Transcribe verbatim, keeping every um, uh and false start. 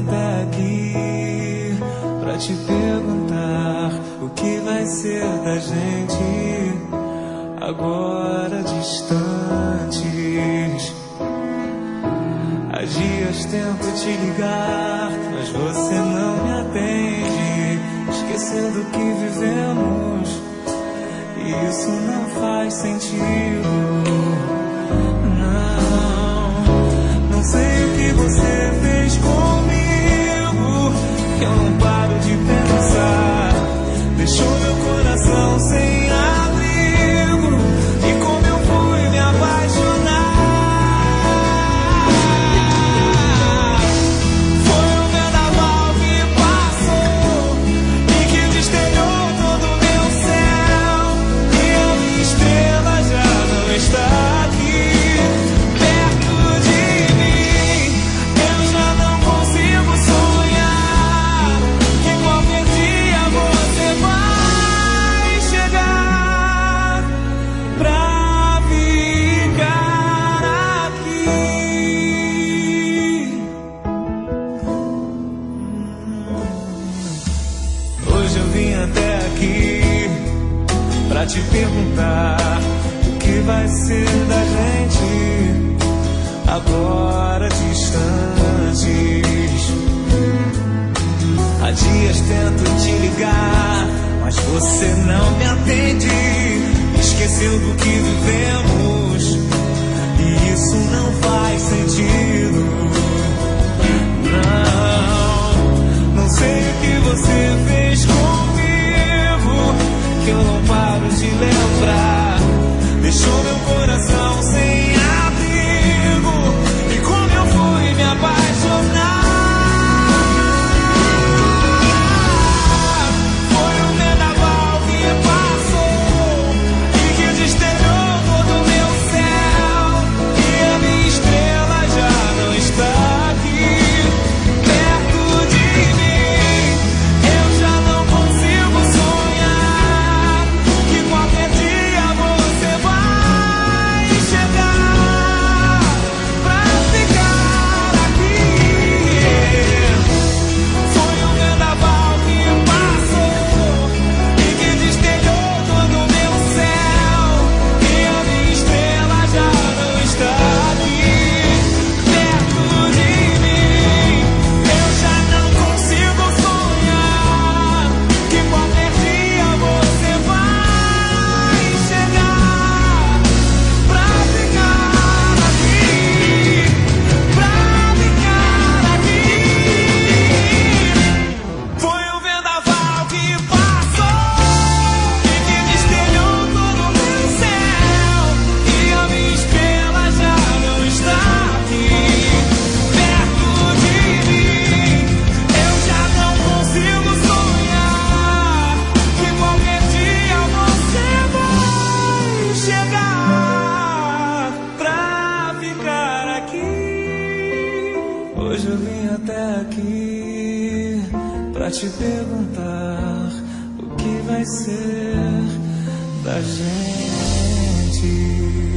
até aqui pra te perguntar o que vai ser da gente agora distantes. Há dias tento te ligar, mas você não me atende, esquecendo que vivemos, e isso não faz sentido. Não, não sei o que você fez comigo, que eu não paro de pensar. Deixou meu coração sem abrigo, e como eu fui me apaixonar. Foi um vendaval que passou e que desterrou todo o meu céu, e a minha estrela já não está aqui perto de mim. Eu já não consigo sonhar que qualquer dia você vai chegar pra ficar aqui. Hoje eu vim até aqui pra te perguntar o que vai ser da gente agora distantes. Há dias tento te ligar, mas você não me atende, esquecendo que vivemos, e isso não faz sentido. Não, não sei o que você fez comigo, que eu não paro de lembrar. Deixou meu coração sem abrigo, e como eu fui me apaixonar. Foi um vendaval que passou e que desterrou todo o meu céu, e a minha estrela já não está aqui perto de mim. Eu já não consigo sonhar que qualquer dia você vai chegar pra ficar aqui. Foi um vendaval que passou e que desterrou todo o meu céu, e a minha estrela já não está aqui perto de mim. Eu já não consigo sonhar que qualquer dia você vai chegar pra ficar aqui, pra ficar aqui. Foi um vendaval que passou e que desterrou todo o meu céu, e a minha estrela já não está aqui perto de mim. Eu já não consigo sonhar que qualquer dia você vai chegar pra ficar aqui. Hoje eu vim até aqui pra te perguntar o que vai ser da gente.